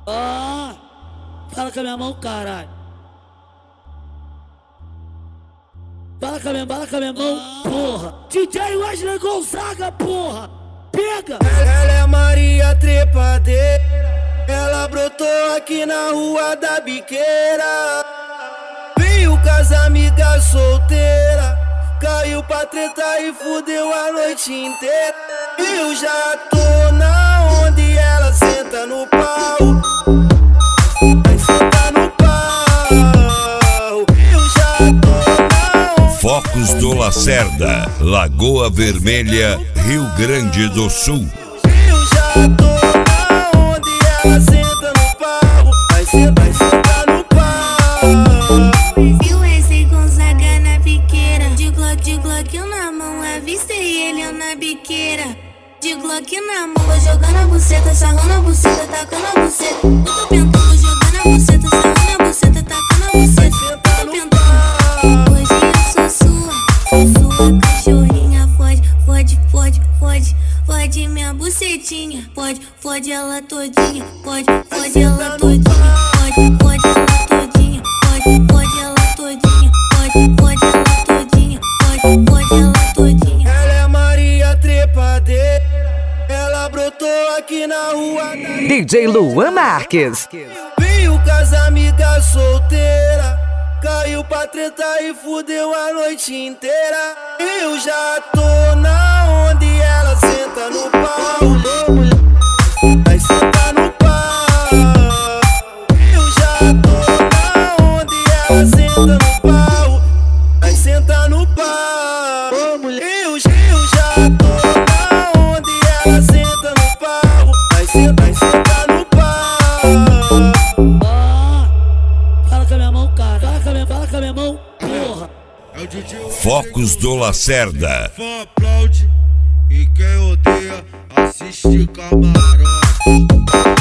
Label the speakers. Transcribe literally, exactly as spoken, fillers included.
Speaker 1: Ah, fala com a minha mão, caralho. Fala com a minha, fala com a minha mão, porra. D J Wesley Gonzaga, porra. Pega!
Speaker 2: Ela é Maria Trepadeira, ela brotou aqui na rua da Biqueira. Veio com as amigas solteiras, caiu pra treta e fudeu a noite inteira. Eu já tô na onde ela senta no pau, vai sentar no pau. Eu já tô na onde...
Speaker 3: Focos do Lacerda, Lagoa Vermelha, Rio Grande do Sul.
Speaker 2: Eu já tô na onde ela senta no pau, vai sentar, vai sentar no pau.
Speaker 4: E o Wesley Gonzaga na biqueira, de Glock, de Glock na mão, avistei ele eu na biqueira. De Glock na mão, vou jogando a buceta, sarrando a buceta, tacando a buceta. Tudo pentando, jogando a buceta, sarrando a buceta, tacando a buceta. Tudo pentando. Hoje eu sou sua, sou sua cachorrinha. Fode, fode, fode, fode, fode minha bucetinha. Pode, fode ela todinha. Pode, fode ela todinha. Pode, fode ela todinha. Pode, fode ela todinha. Pode, fode ela todinha. Pode, fode ela todinha.
Speaker 2: Ela é Maria Trepadeira, ela brotou aqui na rua da...
Speaker 5: D J Luan Marques.
Speaker 2: Veio com as amigas solteiras, caiu pra treta e fudeu a noite inteira. Eu já tô na onde ela senta no pau, vai sentar no pau. Eu já tô na onde ela senta no pau, vai sentar no pau. Eu, eu já tô na onde ela senta no pau, vai sentar, vai sentar no pau.
Speaker 1: Ah, fala com a minha mão, cara. Fala com a minha, fala com a minha mão, porra.
Speaker 3: Focos do Lacerda.
Speaker 6: Fã aplaude e quem odeia assiste camarote.